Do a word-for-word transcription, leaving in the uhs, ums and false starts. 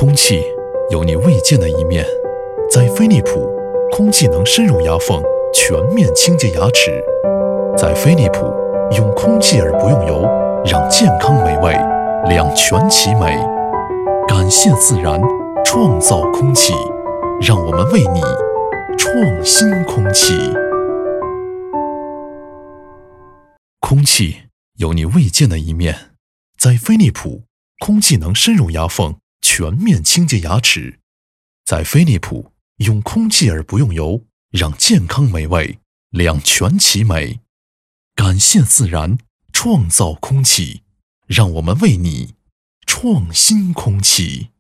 空气有你未见的一面，在飞利浦，空气能深入牙缝，全面清洁牙齿。在飞利浦，用空气而不用油，让健康美味两全其美。感谢自然创造空气，让我们为你创新空气。空气有你未见的一面，在飞利浦，空气能深入牙缝，全面清洁牙齿。在飞利浦，用空气而不用油，让健康美味两全其美。感谢自然创造空气，让我们为你创新空气。